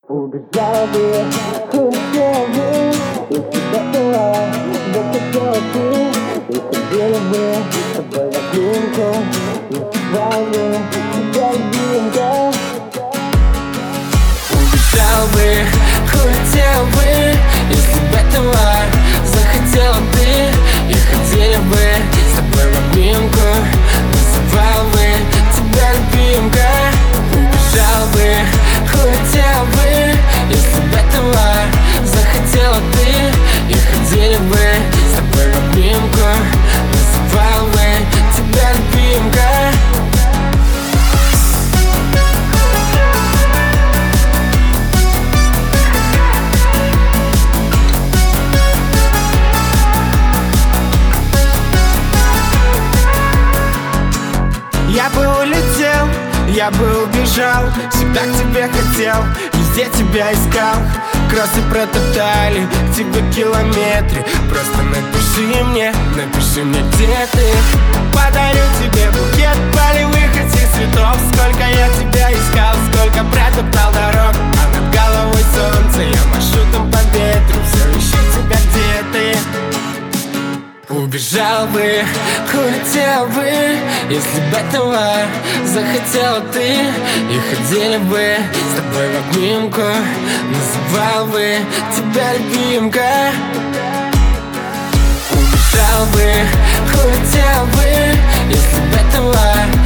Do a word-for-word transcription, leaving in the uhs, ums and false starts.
Убежал бы, улетел бы, если бы этого захотела ты. И ходили бы с тобой в обнимку, называл бы тебя любимка. Убежал бы, улетел бы, если бы этого захотела ты. И ходили бы с тобой в обнимку, называл бы тебя любимка. Убежал бы, улетел бы, если бы этого захотела ты. И ходили бы с тобой в обнимку, называл бы тебя любимка. Я бы улетел, я бы убежал, всегда к тебе хотел, везде тебя искал. Кроссы протоптали, к тебе километры. Просто напиши мне, напиши мне, где ты. Подарю тебе букет полевых этих цветов. Сколько я тебя искал, сколько протоптал дорог. А над головой солнце, я машу там по ветру. Все ищу тебя, где ты. Убежал бы, улетел бы, если бы этого захотела ты. И ходили бы с тобой в обнимку, называл бы тебя любимка. Убежал бы, улетел бы, если бы этого